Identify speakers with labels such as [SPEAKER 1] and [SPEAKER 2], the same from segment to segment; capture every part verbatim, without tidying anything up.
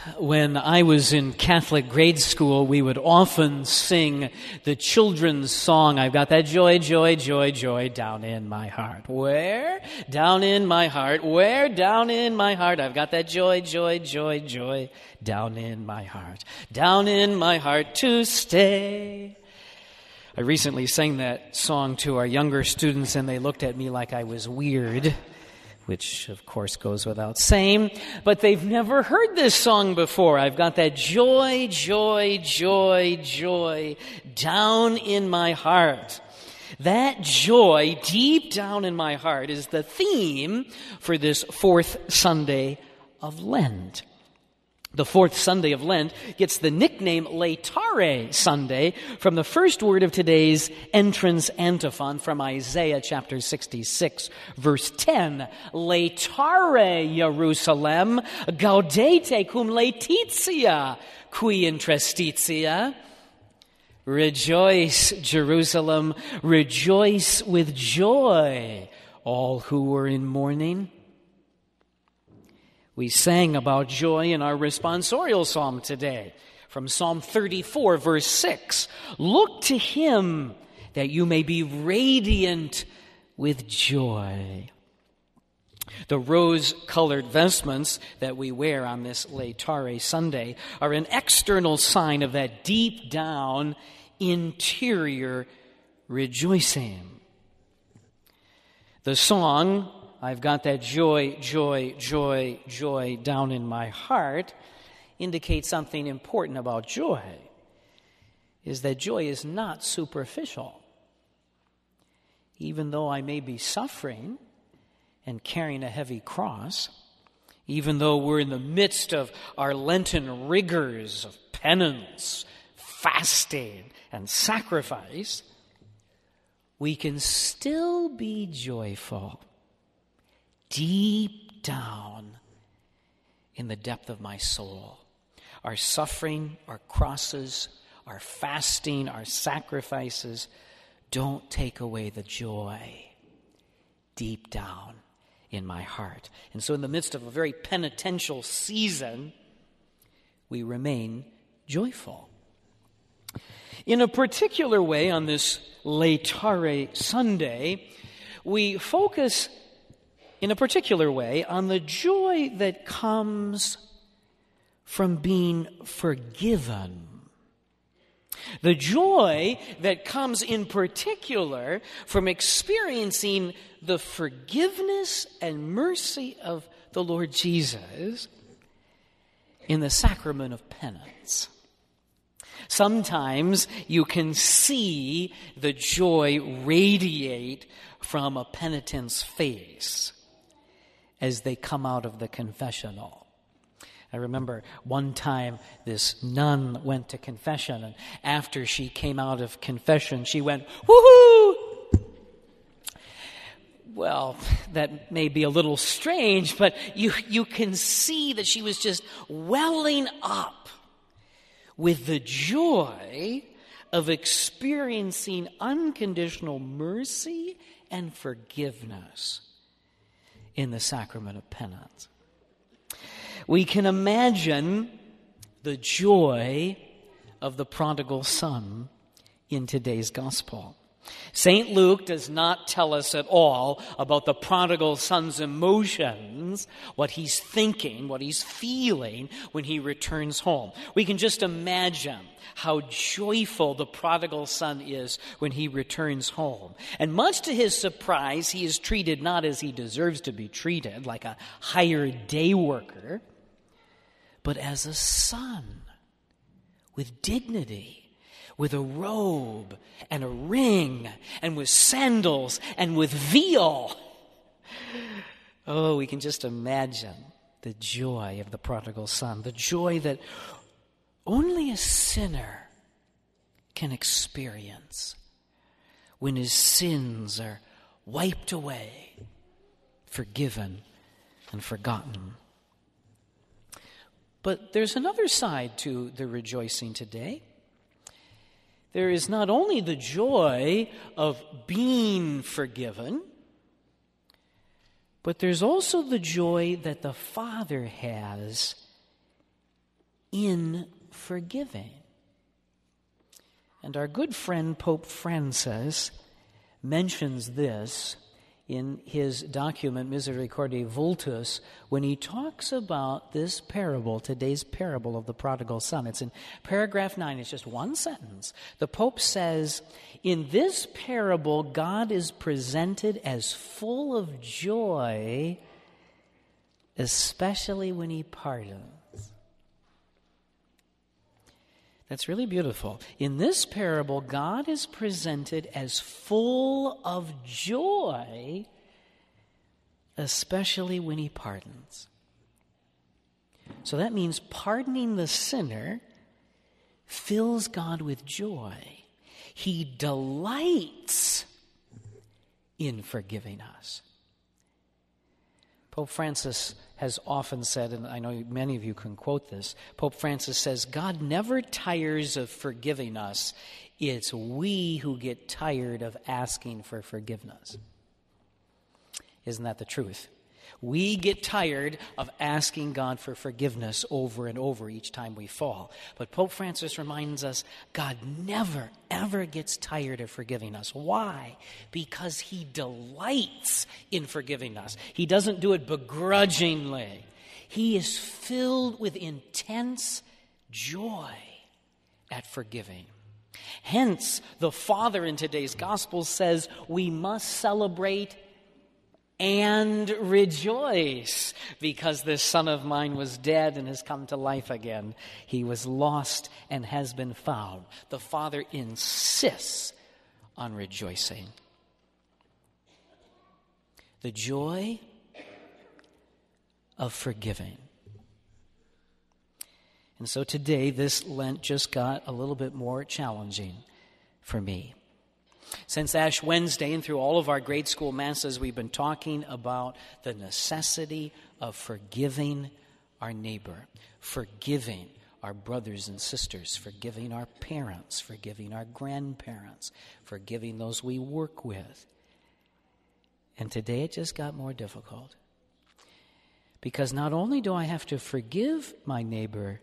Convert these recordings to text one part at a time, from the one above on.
[SPEAKER 1] When I was in Catholic grade school, we would often sing the children's song, I've got that joy, joy, joy, joy down in my heart. Where? Down in my heart. Where? Down in my heart. I've got that joy, joy, joy, joy down in my heart. Down in my heart to stay. I recently sang that song to our younger students, and they looked at me like I was weird, which, of course, goes without saying. But they've never heard this song before. I've got that joy, joy, joy, joy down in my heart. That joy deep down in my heart is the theme for this fourth Sunday of Lent. The fourth Sunday of Lent gets the nickname Laetare Sunday from the first word of today's entrance antiphon from Isaiah chapter sixty-six, verse ten. Laetare Jerusalem, gaudete cum laetitia, qui in trestitia. Rejoice, Jerusalem, rejoice with joy, all who were in mourning. We sang about joy in our responsorial psalm today from Psalm thirty-four, verse six. Look to him that you may be radiant with joy. The rose-colored vestments that we wear on this Laetare Sunday are an external sign of that deep down interior rejoicing. The song, I've got that joy, joy, joy, joy down in my heart, indicates something important about joy, is that joy is not superficial. Even though I may be suffering and carrying a heavy cross, even though we're in the midst of our Lenten rigors of penance, fasting, and sacrifice, we can still be joyful deep down in the depth of my soul. Our suffering, our crosses, our fasting, our sacrifices don't take away the joy deep down in my heart. And so in the midst of a very penitential season, we remain joyful. In a particular way, on this Laetare Sunday, we focus in a particular way on the joy that comes from being forgiven. The joy that comes in particular from experiencing the forgiveness and mercy of the Lord Jesus in the sacrament of penance. Sometimes you can see the joy radiate from a penitent's face as they come out of the confessional. I remember one time this nun went to confession, and after she came out of confession, she went, woohoo! Well, that may be a little strange, but you, you can see that she was just welling up with the joy of experiencing unconditional mercy and forgiveness in the sacrament of penance. We can imagine the joy of the prodigal son in today's gospel. Saint Luke does not tell us at all about the prodigal son's emotions, what he's thinking, what he's feeling when he returns home. We can just imagine how joyful the prodigal son is when he returns home. And much to his surprise, he is treated not as he deserves to be treated, like a hired day worker, but as a son with dignity, with a robe and a ring and with sandals and with veal. Oh, we can just imagine the joy of the prodigal son, the joy that only a sinner can experience when his sins are wiped away, forgiven, and forgotten. But there's another side to the rejoicing today. There is not only the joy of being forgiven, but there's also the joy that the Father has in forgiving. And our good friend Pope Francis mentions this in his document Misericordiae Vultus when he talks about this parable, today's parable of the prodigal son. It's in paragraph nine. It's just one sentence. The Pope says, in this parable, God is presented as full of joy, especially when he pardons. That's really beautiful. In this parable, God is presented as full of joy, especially when he pardons. So that means pardoning the sinner fills God with joy. He delights in forgiving us. Pope Francis has often said, and I know many of you can quote this, Pope Francis says, God never tires of forgiving us. It's we who get tired of asking for forgiveness. Isn't that the truth? We get tired of asking God for forgiveness over and over each time we fall. But Pope Francis reminds us, God never, ever gets tired of forgiving us. Why? Because he delights in forgiving us. He doesn't do it begrudgingly. He is filled with intense joy at forgiving. Hence, the Father in today's gospel says we must celebrate and rejoice, because this son of mine was dead and has come to life again. He was lost and has been found. The Father insists on rejoicing. The joy of forgiving. And so today, this Lent just got a little bit more challenging for me. Since Ash Wednesday and through all of our grade school masses, we've been talking about the necessity of forgiving our neighbor, forgiving our brothers and sisters, forgiving our parents, forgiving our grandparents, forgiving those we work with. And today it just got more difficult. Because not only do I have to forgive my neighbor,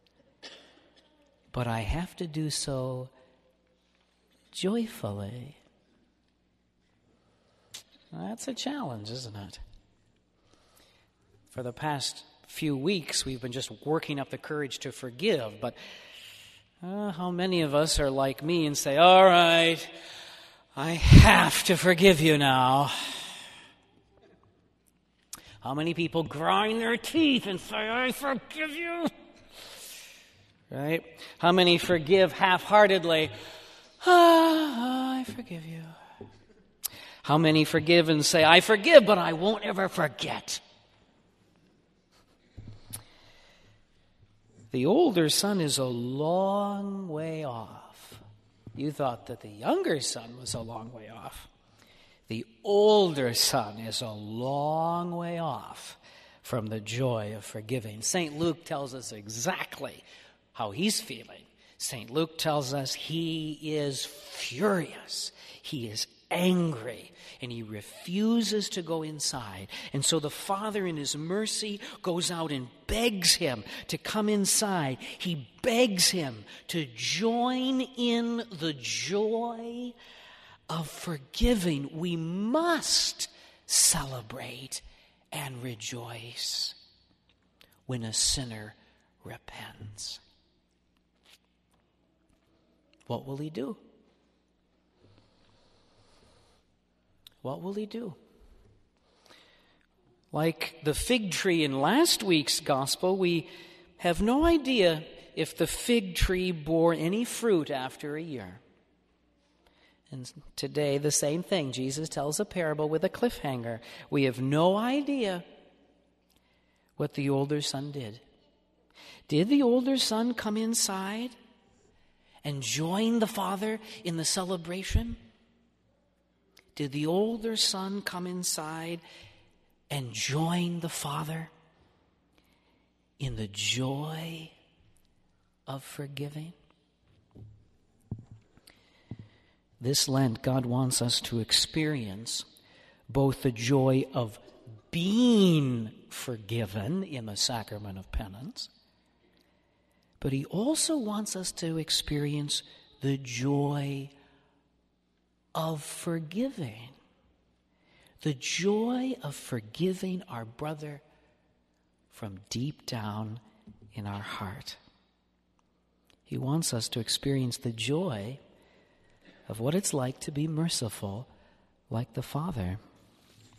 [SPEAKER 1] but I have to do so joyfully. That's a challenge, isn't it? For the past few weeks, we've been just working up the courage to forgive, but uh, how many of us are like me and say, all right, I have to forgive you now? How many people grind their teeth and say, I forgive you? Right? How many forgive half-heartedly? Ah, I forgive you. How many forgive and say, I forgive, but I won't ever forget? The older son is a long way off. You thought that the younger son was a long way off. The older son is a long way off from the joy of forgiving. Saint Luke tells us exactly how he's feeling. Saint Luke tells us he is furious. He is angry, and he refuses to go inside. And so the Father in his mercy goes out and begs him to come inside. He begs him to join in the joy of forgiving. We must celebrate and rejoice when a sinner repents. What will he do? What will he do? Like the fig tree in last week's gospel, we have no idea if the fig tree bore any fruit after a year. And today, the same thing. Jesus tells a parable with a cliffhanger. We have no idea what the older son did. Did the older son come inside and join the Father in the celebration? Did the older son come inside and join the Father in the joy of forgiving? This Lent, God wants us to experience both the joy of being forgiven in the sacrament of penance But he also wants us to experience the joy of forgiving. The joy of forgiving our brother from deep down in our heart. He wants us to experience the joy of what it's like to be merciful like the Father.